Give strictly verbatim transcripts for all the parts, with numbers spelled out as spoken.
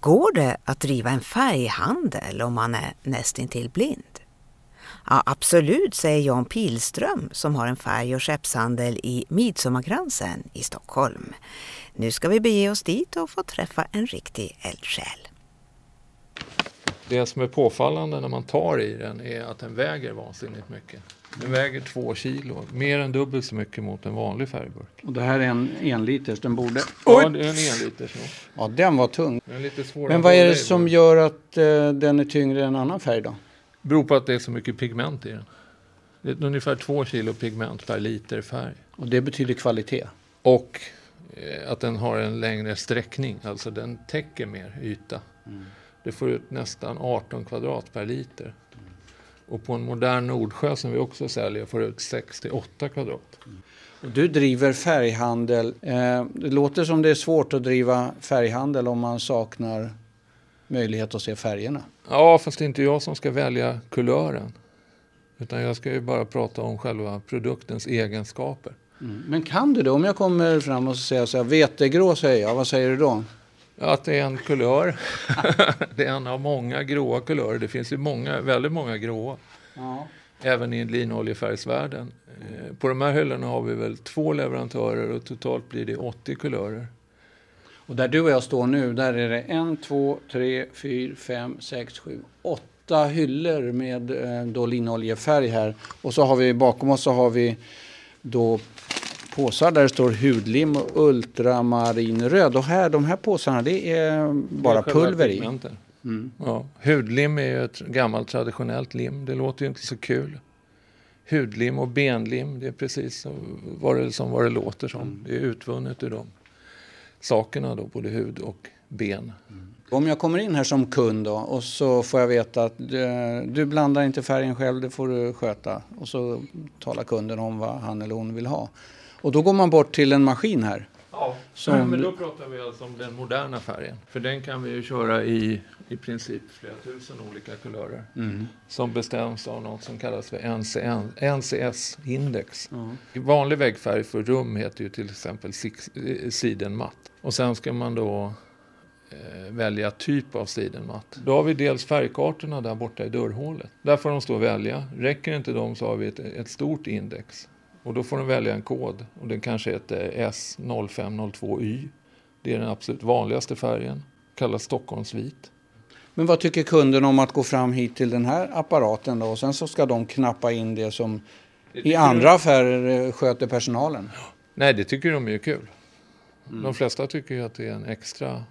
Går det att driva en färghandel om man är nästintill blind? Ja, absolut, säger Jan Pilström som har en färg- och skeppshandel i Midsommarkransen i Stockholm. Nu ska vi bege oss dit och få träffa en riktig eldsjäl. Det som är påfallande när man tar i den är att den väger vansinnigt mycket. Den väger två kilo, mer än dubbelt så mycket mot en vanlig färgburk. Och det här är en enliters, den borde... Ja, det är en enliters. Ja, den var tung. Den är lite svår. Men vad är det som gör att uh, den är tyngre än annan färg då? Det beror på att det är så mycket pigment i den. Det är ungefär två kilo pigment per liter färg. Och det betyder kvalitet? Och eh, att den har en längre sträckning, alltså den täcker mer yta. Mm. Det får ut nästan arton kvadrat per liter. Mm. Och på en modern Nordsjö som vi också säljer får ut sex till åtta kvadrat. Mm. Du driver färghandel. Eh, det låter som det är svårt att driva färghandel om man saknar möjlighet att se färgerna. Ja, fast det är inte jag som ska välja kulören. Utan jag ska ju bara prata om själva produktens egenskaper. Mm. Men kan du det? Om jag kommer fram och säger så här, vetegrå säger jag, vad säger du då? Att det är en kulör. Det är en av många gråa kulörer. Det finns ju många, väldigt många gråa. Ja. Även i linoljefärgsvärlden. Mm. På de här hyllorna har vi väl två leverantörer och totalt blir det åttio kulörer. Och där du och jag står nu, där är det en, två, tre, fyra, fem, sex, sju, åtta hyllor med eh, då linoljefärg här. Och så har vi bakom oss så har vi då påsar där det står hudlim och ultramarinröd. Och här, de här påsarna, det är bara det är pulver i. Mm. Ja, hudlim är ju ett gammalt traditionellt lim. Det låter ju inte så kul. Hudlim och benlim, det är precis vad det, som vad det låter som. Mm. Det är utvunnet ur dem. Sakerna då, både hud och ben. Mm. Om jag kommer in här som kund då och så får jag veta att du, du blandar inte färgen själv, det får du sköta. Och så talar kunden om vad han eller hon vill ha. Och då går man bort till en maskin här. Ja, som... men då pratar vi alltså om den moderna färgen. För den kan vi ju köra i i princip flera tusen olika kulörer. Mm. Som bestäms av något som kallas för N C S-index. Mm. Vanlig väggfärg för rum heter ju till exempel sidenmatt. Och sen ska man då eh, välja typ av sidenmatt. Då har vi dels färgkartorna där borta i dörrhålet. Där får de stå och välja. Räcker inte de så har vi ett, ett stort index. Och då får de välja en kod. Och den kanske heter S noll fem noll två Y. Det är den absolut vanligaste färgen. Kallas Stockholmsvit. Men vad tycker kunden om att gå fram hit till den här apparaten då? Och sen så ska de knappa in det som det i andra de... affärer sköter personalen. Nej, det tycker de är kul. Mm. De flesta tycker ju att det är en extra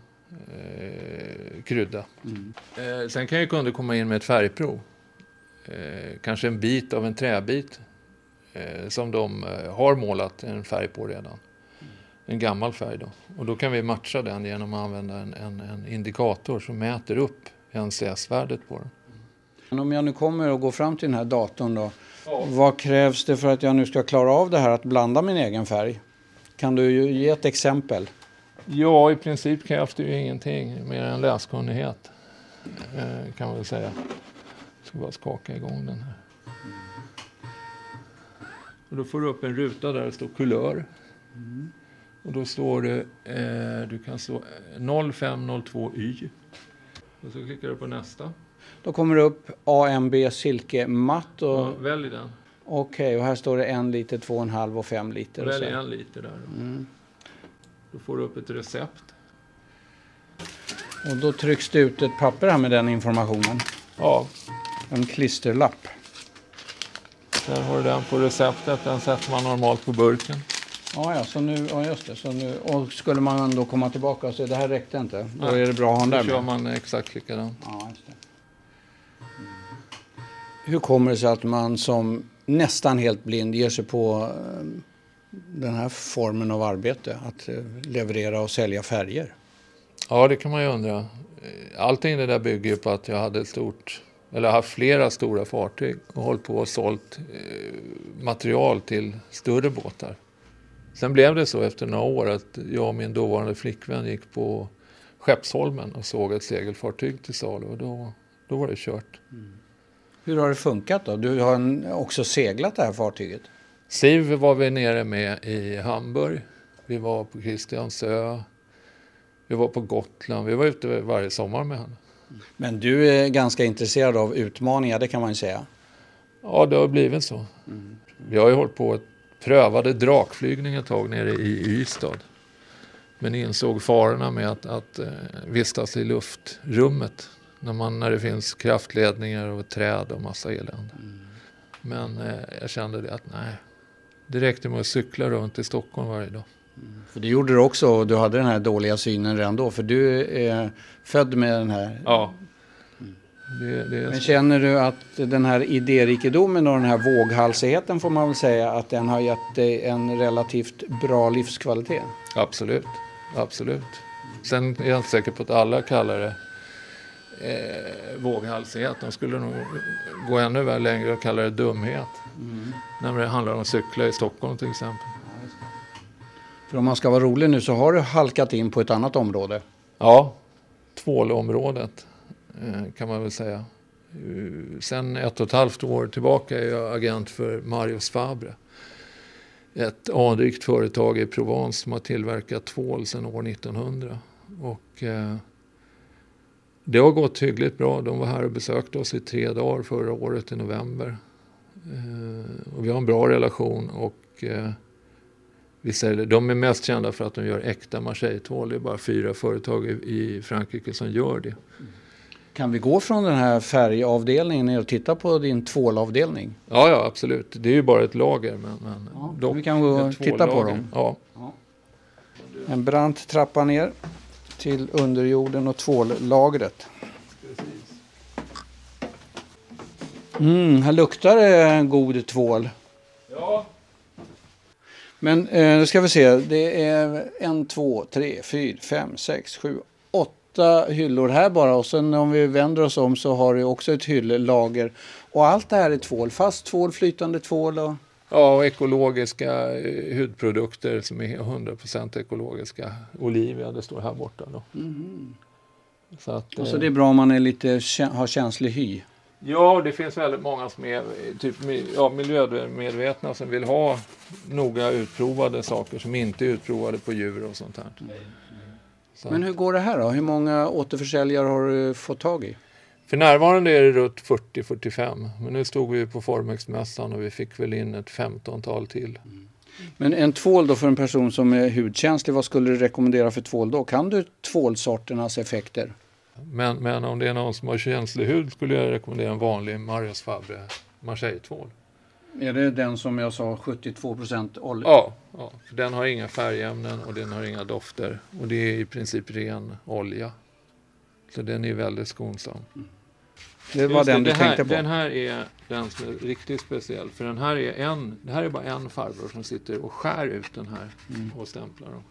eh, krydda. Mm. Eh, sen kan ju kunder komma in med ett färgprov. Eh, kanske en bit av en träbit. Eh, som de eh, har målat en färg på redan. Mm. En gammal färg då. Och då kan vi matcha den genom att använda en, en, en indikator som mäter upp N C S-värdet på den. Men om jag nu kommer och går fram till den här datorn då. Ja. Vad krävs det för att jag nu ska klara av det här att blanda min egen färg? Kan du ju ge ett exempel? Ja, i princip krävs det ju ingenting mer än läskunnighet. Eh, kan man väl säga. Jag ska bara skaka igång den här. Och då får du upp en ruta där det står kulör. Mm. Och då står det, eh, du kan stå noll fem noll två Y. Och så klickar du på nästa. Då kommer det upp A M B silke matt. Och... Ja, välj den. Okej, okay, och här står det en liter, två och en halv och fem liter. Välj en liter där. Då. Mm. Då får du upp ett recept. Och då trycks det ut ett papper här med den informationen. Ja. En klisterlapp. Där har du den på receptet. Den sätter man normalt på burken. Ja, ja, så nu, ja just det. Så nu, och skulle man då komma tillbaka och säga det här räckte inte. Då ja. Är det bra att ha den där. Då kör man exakt likadant. Ja, just det. Mm. Hur kommer det sig att man som nästan helt blind ger sig på den här formen av arbete? Att leverera och sälja färger? Ja, det kan man ju undra. Allting det där bygger ju på att jag hade ett stort... Eller haft flera stora fartyg och hållit på och sålt eh, material till större båtar. Sen blev det så efter några år att jag och min dåvarande flickvän gick på Skeppsholmen och såg ett segelfartyg till salu och då, då var det kört. Mm. Hur har det funkat då? Du har också seglat det här fartyget? Siv var vi nere med i Hamburg. Vi var på Kristiansö. Vi var på Gotland. Vi var ute varje sommar med henne. Men du är ganska intresserad av utmaningar, det kan man ju säga. Ja, det har blivit så. Mm. Vi har ju hållit på att prövade drakflygning ett tag nere i Ystad. Men insåg farorna med att, att uh, vistas i luftrummet. När, man, när det finns kraftledningar och träd och massa elände. Mm. Men uh, jag kände det att nej. Det räckte med att cykla runt i Stockholm varje dag. Mm. För det gjorde du också, och du hade den här dåliga synen redan då. För du är född med den här... Ja. Mm. Det, det är Men så. känner du att den här idérikedomen och den här våghalsigheten, får man väl säga, att den har gett dig en relativt bra livskvalitet? Absolut, absolut. Sen är jag inte säker på att alla kallar det eh, våghalsighet. De skulle nog gå ännu väl längre och kalla det dumhet. Mm. När det handlar om att cykla i Stockholm till exempel. För om man ska vara rolig nu så har du halkat in på ett annat område. Ja, tvålområdet eh, kan man väl säga. Sen ett och ett halvt år tillbaka är jag agent för Marius Fabre. Ett anrikt företag i Provence som har tillverkat tvål sedan år nittonhundra. Och eh, det har gått hyggligt bra. De var här och besökte oss i tre dagar förra året i november. Eh, och vi har en bra relation och eh, vi säljer, de är mest kända för att de gör äkta Marseille-tvål. Det är bara fyra företag i, i Frankrike som gör det. Kan vi gå från den här färgavdelningen ner och titta på din tvålavdelning? Ja, ja, absolut. Det är ju bara ett lager. Men, men ja, dock vi kan gå och titta på dem. Ja. Ja. En brant trappa ner till underjorden och tvållagret. Mm, här luktar det en god tvål. Ja. Men eh, nu ska vi se. Det är en, två, tre, fyra, fem, sex, sju, åtta hyllor här bara. Och sen om vi vänder oss om så har du också ett hylllager. Och allt det här är tvål. Fast tvål, flytande tvål och... Ja, och ekologiska eh, hudprodukter som är hundra procent ekologiska. Olivia, det står här borta då. Mm. Så att, och så det är bra om man är lite, har känslig hy. Ja, det finns väldigt många som är typ, ja, miljömedvetna som vill ha noga utprovade saker som inte är utprovade på djur och sånt här. Mm. Så. Men hur går det här då? Hur många återförsäljare har du fått tag i? För närvarande är det runt fyrtio till fyrtiofem. Men nu stod vi på Formex-mässan och vi fick väl in ett femtontal till. Mm. Men en tvål då för en person som är hudkänslig, vad skulle du rekommendera för tvål då? Kan du tvålsorternas effekter? Men, men om det är någon som har känslig hud skulle jag rekommendera en vanlig Marius Fabre Marseille-tvål. Är det den som jag sa sjuttiotvå procent olja? Ja, ja, för den har inga färgämnen och den har inga dofter. Och det är i princip ren olja. Så den är väldigt skonsam. Mm. Det var den det, du här, tänkte på. Den här är den som är riktigt speciell. För den här är en, det här är bara en farbror som sitter och skär ut den här mm. och stämplar dem.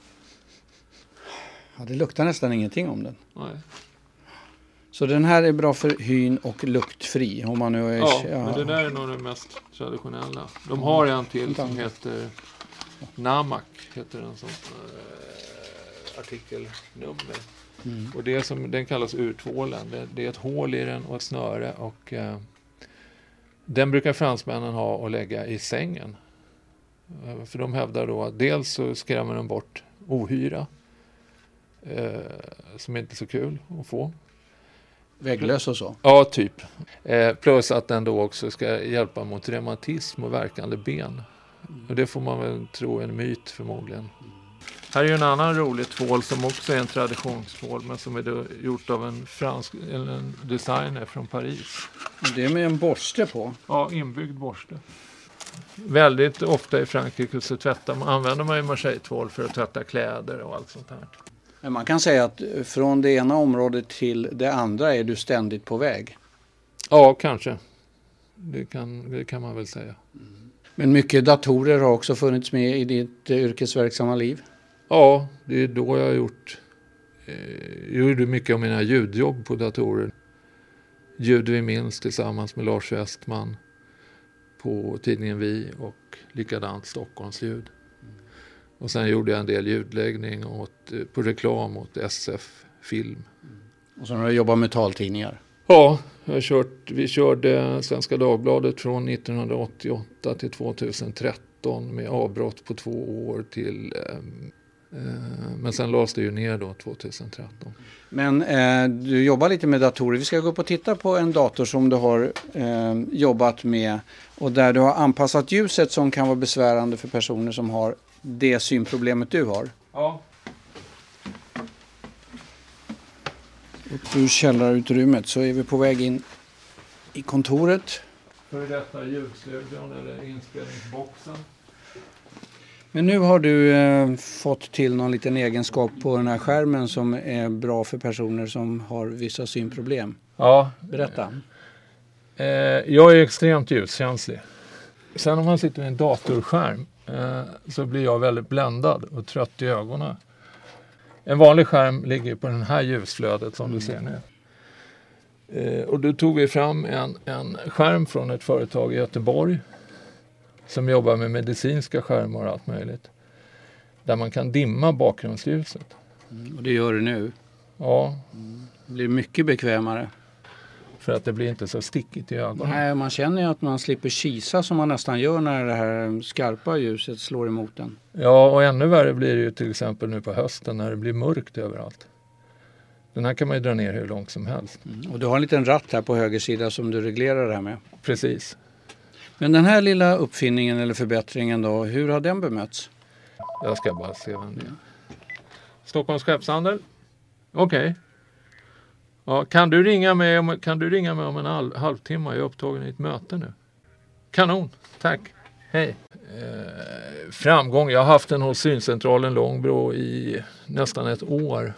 Ja, det luktar nästan ingenting om den. Nej. Så den här är bra för hyn och luktfri. Om man nu är, ja, ja, men det där är nog det mest traditionella. De har en till som heter Namak, heter den som äh, artikelnummer. Mm. Och det som, den kallas urtvålen. Det, det är ett hål i den och ett snöre. Och äh, den brukar fransmännen ha och lägga i sängen. Äh, för de hävdar då att dels så skrämmer de bort ohyra. Äh, som är inte så kul att få. Vägglös och så? Ja, typ. Eh, plus att den då också ska hjälpa mot reumatism och verkande ben. Mm. Och det får man väl tro är en myt förmodligen. Mm. Här är ju en annan rolig tvål som också är en traditionstvål men som är då gjort av en fransk eller en designer från Paris. Det är med en borste på? Ja, inbyggd borste. Väldigt ofta i Frankrike så tvättar man, använder man ju Marseille-tvål för att tvätta kläder och allt sånt här. Men man kan säga att från det ena området till det andra är du ständigt på väg. Ja, kanske. Det kan, det kan man väl säga. Mm. Men mycket datorer har också funnits med i ditt yrkesverksamma liv? Ja, det är då jag har gjort. Eh, jag gjorde mycket av mina ljudjobb på datorer. Ljud vi minns tillsammans med Lars Westman på tidningen Vi och likadant Stockholms ljud. Och sen gjorde jag en del ljudläggning åt, på reklam åt S F Film. Och så har du jobbat med taltidningar? Ja, jag har kört, vi körde Svenska Dagbladet från nittonhundraåttioåtta till tjugohundratretton med avbrott på två år till eh, Men sen lades det ju ner då tjugohundratretton. Men eh, du jobbar lite med datorer. Vi ska gå upp och titta på en dator som du har eh, jobbat med och där du har anpassat ljuset som kan vara besvärande för personer som har det synproblemet du har. Ja. Upp ur källarutrymmet så är vi på väg in i kontoret. För detta ljudstudion eller inspelningsboxen. Men nu har du eh, fått till någon liten egenskap på den här skärmen som är bra för personer som har vissa synproblem. Ja. Berätta. Eh, jag är extremt ljuskänslig. Sen om man sitter i en datorskärm eh, så blir jag väldigt bländad och trött i ögonen. En vanlig skärm ligger på den här ljusflödet som mm. du ser nu. Eh, och då tog vi fram en, en skärm från ett företag i Göteborg som jobbar med medicinska skärmar och allt möjligt. Där man kan dimma bakgrundsljuset. Mm, och det gör du nu? Ja. Mm. Det blir mycket bekvämare. För att det blir inte så stickigt i ögonen. Nej, man känner ju att man slipper kisa som man nästan gör när det här skarpa ljuset slår emot den. Ja, och ännu värre blir det ju till exempel nu på hösten när det blir mörkt överallt. Den här kan man ju dra ner hur långt som helst. Mm. Och du har en liten ratt här på höger sida som du reglerar det här med. Precis. Men den här lilla uppfinningen eller förbättringen då, hur har den bemötts? Jag ska bara se vem det är. Stockholms Skeppshandel. Okej. Okay. Ja, kan du ringa mig om, kan du ringa mig om en halv, halvtimme? Jag är upptagen i ett möte nu. Kanon, tack. Hej. Eh, framgång. Jag har haft den hos syncentralen Långbro i nästan ett år.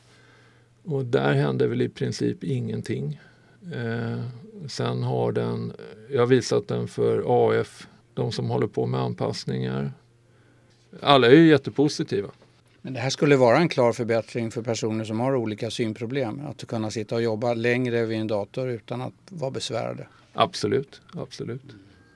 Och där hände väl i princip ingenting. Eh, sen har den, jag har visat den för A F, de som håller på med anpassningar. Alla är ju jättepositiva. Men det här skulle vara en klar förbättring för personer som har olika synproblem. Att kunna sitta och jobba längre vid en dator utan att vara besvärade. Absolut, absolut.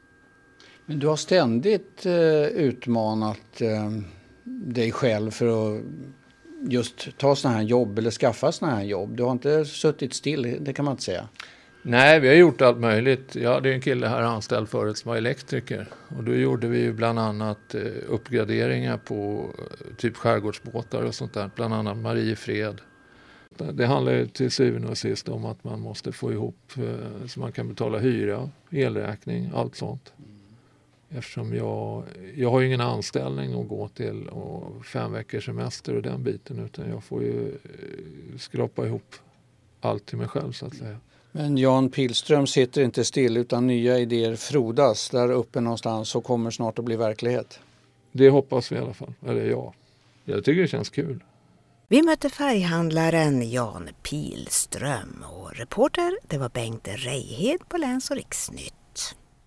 Men du har ständigt eh, utmanat eh, dig själv för att just ta sådana här jobb eller skaffa sådana här jobb. Du har inte suttit still, det kan man inte säga. Nej, vi har gjort allt möjligt. Jag hade en kille här anställd förut som var elektriker. Och då gjorde vi ju bland annat eh, uppgraderingar på eh, typ skärgårdsbåtar och sånt där. Bland annat Mariefred. Det handlar ju till syvende och sist om att man måste få ihop eh, så man kan betala hyra, elräkning, allt sånt. Eftersom jag, jag har ju ingen anställning att gå till och fem veckors semester och den biten. Utan jag får ju eh, skrapa ihop allt till mig själv så att säga. Men Jan Pihlström sitter inte still utan nya idéer frodas där uppe någonstans och kommer snart att bli verklighet. Det hoppas vi i alla fall, eller ja. Jag tycker det känns kul. Vi mötte färghandlaren Jan Pihlström och reporter det var Bengt Reihed på Läns- och Riksnytt.